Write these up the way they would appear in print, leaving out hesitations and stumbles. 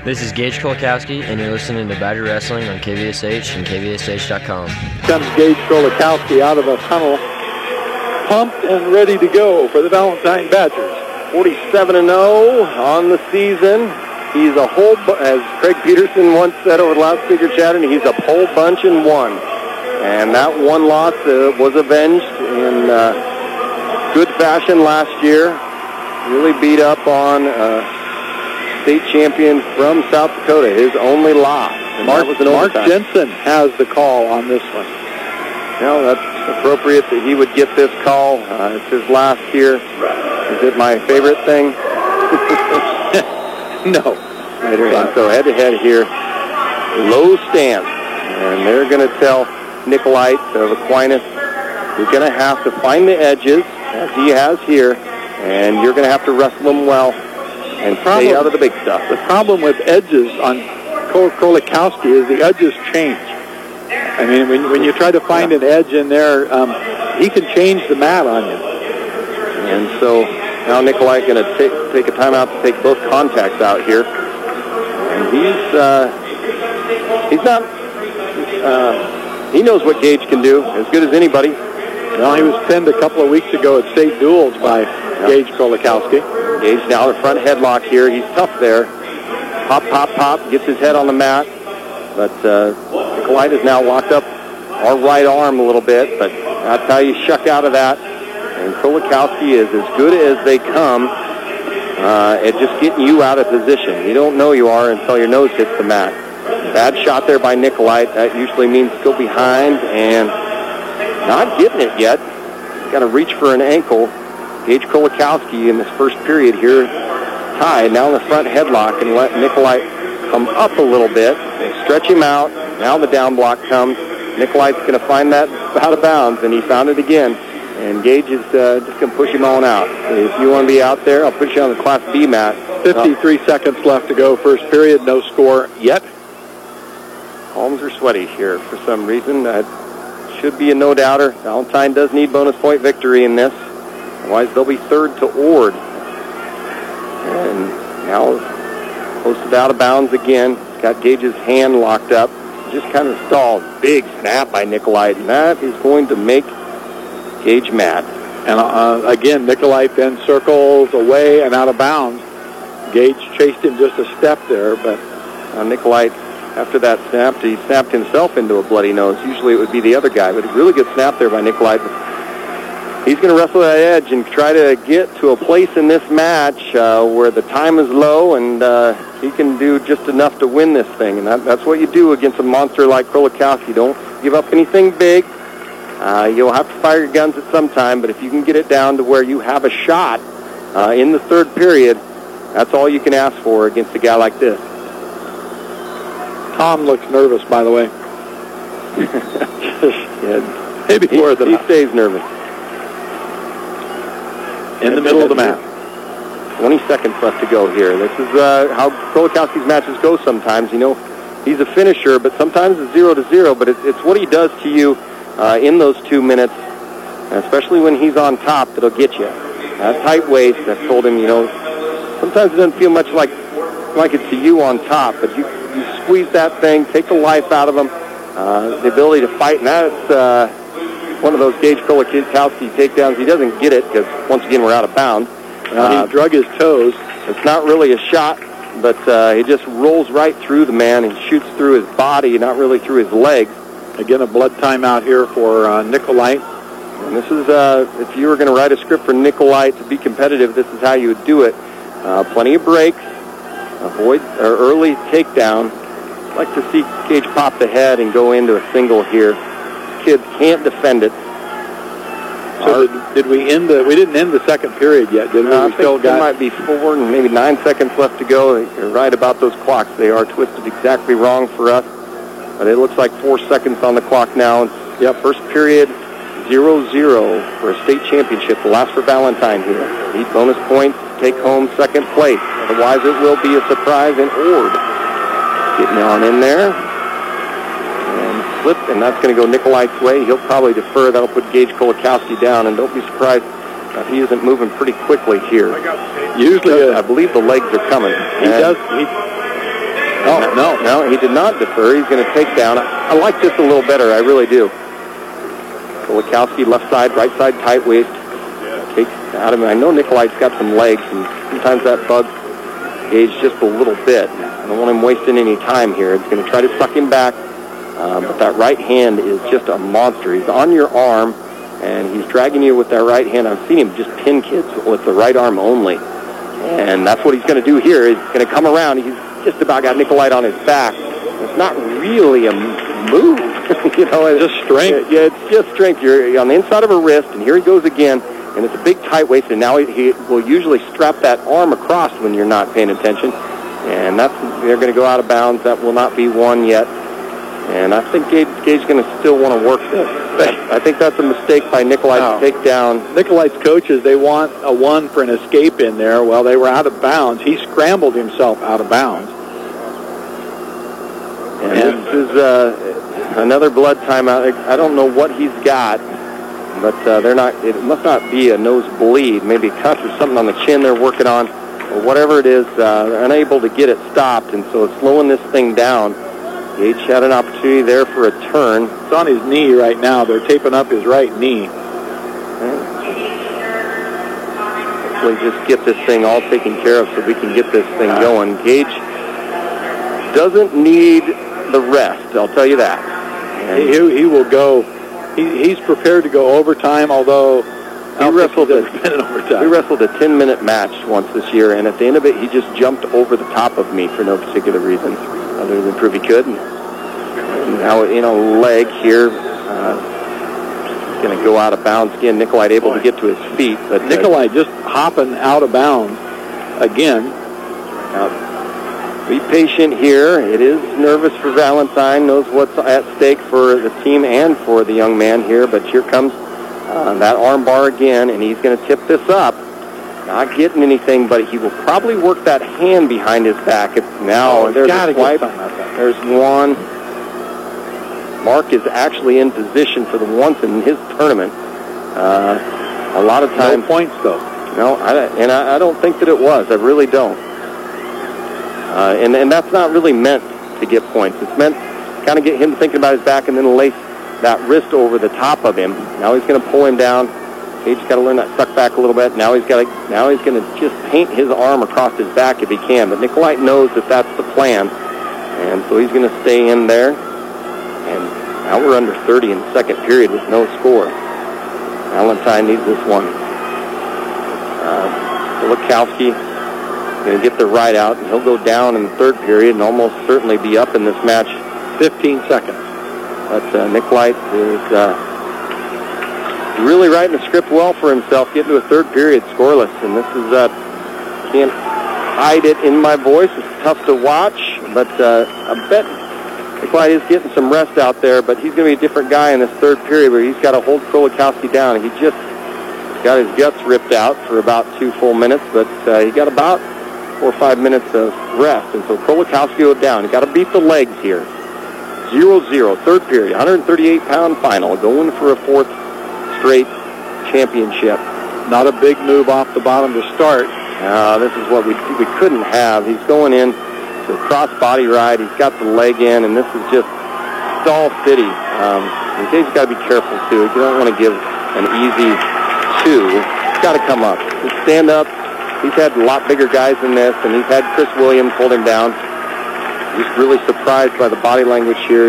This is Gage Kolakowski, and you're listening to Badger Wrestling on KVSH and KVSH.com. Comes Gage Kolakowski out of a tunnel, pumped and ready to go for the Valentine Badgers. 47-0 on the season. He's a whole, as Craig Peterson once said over the loudspeaker chatter, he's a whole bunch in one. And that one loss was avenged in good fashion last year. Really beat up on state champion from South Dakota, his only loss. And Mark Jensen has the call on this one. Well, that's appropriate that he would get this call. It's his last here. Is it my favorite thing? No. And so head-to-head here, low stance. And they're going to tell Nicolite of Aquinas, you're going to have to find the edges, as he has here, and you're going to have to wrestle them well and stay out of the big stuff. The problem with edges on Kolakowski is the edges change. I mean, when you try to find an edge in there, he can change the mat on you. And so now Nicolite going to take a timeout to take both contacts out here. And he's not, he knows what Gage can do as good as anybody. Well, he was pinned a couple of weeks ago at state duels by Gage Kolakowski. Gage now the front headlock here. He's tough there. Pop, pop, pop, gets his head on the mat. But Nicolite is now locked up our right arm a little bit, but that's how you shuck out of that. And Kolakowski is as good as they come at just getting you out of position. You don't know you are until your nose hits the mat. Bad shot there by Nicolite. That usually means go behind and not getting it yet. Got to reach for an ankle. Gage Kolakowski in this first period here, tied, now in the front headlock, and let Nicolite come up a little bit, stretch him out. Now the down block comes. Nicolite's going to find that out of bounds, and he found it again. And Gage is just going to push him on out. If you want to be out there, I'll put you on the Class B mat. 53 seconds left to go, first period, no score yet. Palms are sweaty here for some reason. That should be a no-doubter. Valentine does need bonus point victory in this. Otherwise, they'll be third to Ord. And now posted out of bounds again. Got Gage's hand locked up. Just kind of stalled. Big snap by Nicolite. And that is going to make Gage mad. And again, Nicolite then circles away and out of bounds. Gage chased him just a step there, but Nicolite, after that snap, he snapped himself into a bloody nose. Usually it would be the other guy, but a really good snap there by Nicolite. He's going to wrestle that edge and try to get to a place in this match where the time is low and he can do just enough to win this thing. And that's what you do against a monster like Kolakowski. Don't give up anything big. You'll have to fire your guns at some time, but if you can get it down to where you have a shot in the third period, that's all you can ask for against a guy like this. Tom looks nervous, by the way. Yeah, maybe more than he stays nervous. In the middle of the mat. 20 seconds left to go here. This is how Kolakowski's matches go sometimes. You know, he's a finisher, but sometimes it's 0-0, but it's what he does to you in those 2 minutes, especially when he's on top, that'll get you. That tight waist, I've told him, you know, sometimes it doesn't feel much like it's to you on top, but you squeeze that thing, take the life out of him, the ability to fight, and that's one of those Gage Kolakowski takedowns. He doesn't get it because, once again, we're out of bounds. He drug his toes. It's not really a shot, but he just rolls right through the man and shoots through his body, not really through his legs. Again, a blood timeout here for Nicolite. And this is, if you were going to write a script for Nicolite to be competitive, this is how you would do it. Plenty of breaks, avoid early takedown. I'd like to see Gage pop the head and go into a single here. Kids can't defend it. So did we end we didn't end the second period yet, did we? I think there might be 4 and maybe 9 seconds left to go. You're right about those clocks. They are twisted exactly wrong for us. But it looks like 4 seconds on the clock now. Yep, first period, 0-0 for a state championship. The last for Valentine here. Need bonus points to take home second place. Otherwise, it will be a surprise in Ord. Getting on in there. And flip, and that's going to go Nicolite's way. He'll probably defer. That'll put Gage Kolakowski down. And don't be surprised if he isn't moving pretty quickly here. Usually, I believe the legs are coming. He does. No, he did not defer. He's going to take down. I like this a little better. I really do. Kulikowski left side, right side tight waist. Takes out of him. I know Nikolai's got some legs, and sometimes that bugs Gage just a little bit. I don't want him wasting any time here. It's going to try to suck him back, but that right hand is just a monster. He's on your arm, and he's dragging you with that right hand. I've seen him just pin kids with the right arm only, and that's what he's going to do here. He's going to come around. He's just about got Nikolai on his back. It's not really a move. It's just strength. Yeah, it's just strength. You're on the inside of a wrist, and here he goes again. And it's a big tight waist, and now he will usually strap that arm across when you're not paying attention. And they're going to go out of bounds. That will not be one yet. And I think Gage's going to still want to work this. I think that's a mistake by Nikolai to take down. Nikolai's coaches, they want a one for an escape in there. Well, they were out of bounds. He scrambled himself out of bounds. And this is another blood timeout. I don't know what he's got. But they're not. It must not be a nosebleed, maybe a cut or something on the chin they're working on, or whatever it is. They're unable to get it stopped, and so it's slowing this thing down. Gage had an opportunity there for a turn. It's on his knee right now. They're taping up his right knee. Hopefully just get this thing all taken care of so we can get this thing going. Gage doesn't need the rest, I'll tell you that. And he will go. He's prepared to go overtime, although he wrestled a 10-minute match once this year, and at the end of it, he just jumped over the top of me for no particular reason, other than prove he could. And now, leg here, going to go out of bounds again. Nikolai able to get to his feet, but Nikolai just hopping out of bounds again. Be patient here. It is nervous for Valentine, knows what's at stake for the team and for the young man here, but here comes that arm bar again, and he's going to tip this up. Not getting anything, but he will probably work that hand behind his back. There's a swipe. There's one. Mark is actually in position for the once in his tournament. A lot of times. No points, though. No, I don't think that it was. I really don't. And that's not really meant to get points. It's meant to kind of get him thinking about his back and then lace that wrist over the top of him. Now he's going to pull him down. He's got to learn that suck back a little bit. Now he's going to just paint his arm across his back if he can. But Nikolai knows that that's the plan, and so he's going to stay in there. And now we're under 30 in the second period with no score. Valentine needs this one. Kulikowski going to get the right out, and he'll go down in the third period and almost certainly be up in this match. 15 seconds. But Nikolai is really writing the script well for himself, getting to a third period scoreless. And this is, can't hide it in my voice. It's tough to watch, but I bet Nikolai is getting some rest out there, but he's going to be a different guy in this third period where he's got to hold Kulikowski down. He just got his guts ripped out for about 2 full minutes, but he got about 4 or 5 minutes of rest, and so Kulikowski go down. You got to beat the legs here. 0-0, third period, 138-pound final, going for a 4th straight championship. Not a big move off the bottom to start. This is what we couldn't have. He's going in to a cross-body ride. He's got the leg in, and this is just stall city. He's got to be careful, too. You don't want to give an easy 2. He's got to come up. Just stand up. He's had a lot bigger guys than this, and he's had Chris Williams hold him down. Just really surprised by the body language here.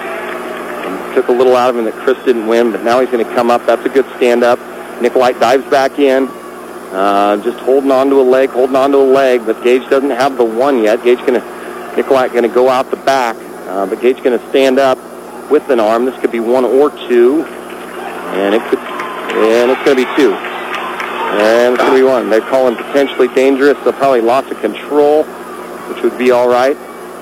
And took a little out of him that Chris didn't win, but now he's going to come up. That's a good stand-up. Nikolai dives back in, just holding on to a leg, but Gage doesn't have the one yet. Nikolai going to go out the back, but Gage going to stand up with an arm. This could be 1 or 2, and it's going to be 2. And it's going to be 1. They call him potentially dangerous. They'll probably loss of control, which would be all right.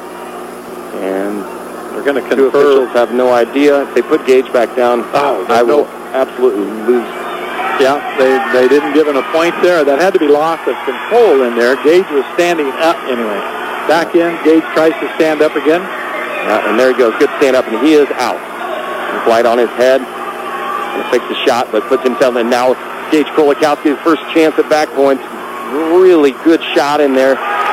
And they're going to confer. 2 officials have no idea. If they put Gage back down, I will absolutely lose. Yeah, they didn't give him a point there. That had to be loss of control in there. Gage was standing up anyway. Back in, Gage tries to stand up again. And there he goes. Good stand up, and he is out. Light on his head. He takes the shot, but puts himself in. Now Gage Kulikowski, his first chance at back points. Really good shot in there.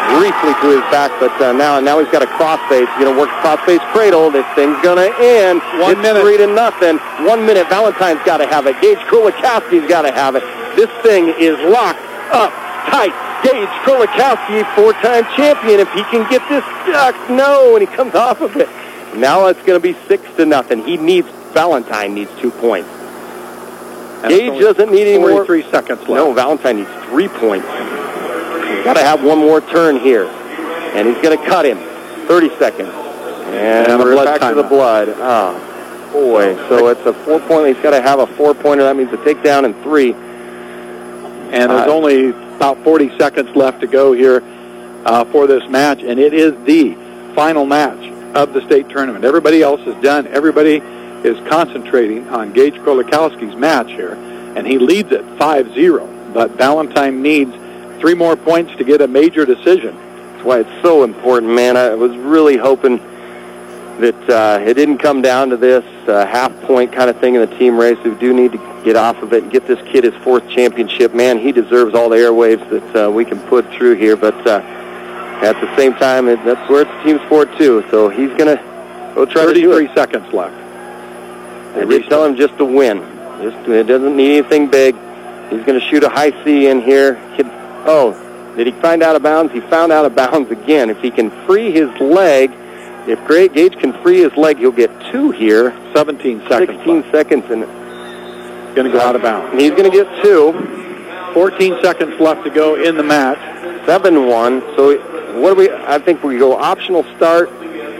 briefly to his back, but now he's got a crossface. He's going to work crossface cradle. This thing's going to end. It's 3-0. 1 minute. Valentine's got to have it. Gage Krolikowski's got to have it. This thing is locked up tight. Gage Krolikowski, 4-time champion. If he can get this stuck, no, and he comes off of it. Now it's going to be 6-0. Valentine needs 2 points. And Gage doesn't need any more. 43 seconds left. No, Valentine needs 3 points. He's got to have one more turn here. And he's going to cut him. 30 seconds. And we're back to the blood. Oh, boy. So it's a 4-pointer. He's got to have a 4-pointer. That means a takedown in 3. And there's only about 40 seconds left to go here for this match. And it is the final match of the state tournament. Everybody else is done. Everybody is concentrating on Gage Krolikowski's match here, and he leads it 5-0. But Valentine needs 3 more points to get a major decision. That's why it's so important, man. I was really hoping that it didn't come down to this half-point kind of thing in the team race. We do need to get off of it and get this kid his 4th championship. Man, he deserves all the airwaves that we can put through here. But at the same time, that's where it's a team sport, too. So he's going to go try to do it. 33 seconds left. I did tell him just to win. It doesn't need anything big. He's going to shoot a high C in here. Did he find out of bounds? He found out of bounds again. If he can free his leg, if Gage can free his leg, he'll get 2 here. 17 seconds 16 left. seconds. And going to go out of bounds. He's going to get 2. 14 seconds left to go in the match. 7-1. So what do I think we go optional start.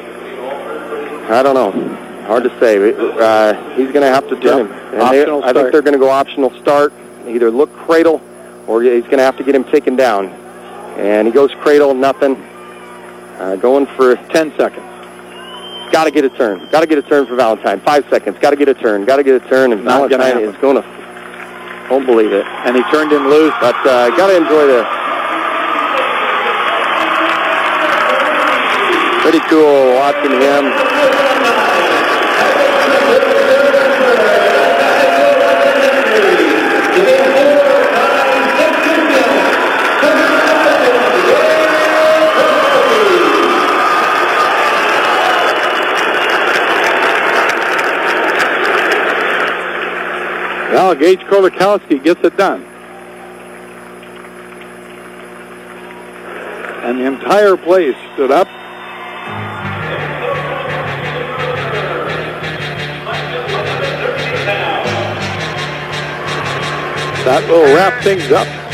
I don't know. Hard to say. He's going to have to turn him. And I think they're going to go optional start. Either look cradle, or he's going to have to get him taken down. And he goes cradle, nothing. Going for 10 seconds. Got to get a turn. Got to get a turn for Valentine. 5 seconds. Got to get a turn. Got to get a turn. And Valentine is going to... Don't believe it. And he turned him loose. But got to enjoy this. Pretty cool watching him. Well, Gage Krolikowski gets it done. And the entire place stood up. That will wrap things up.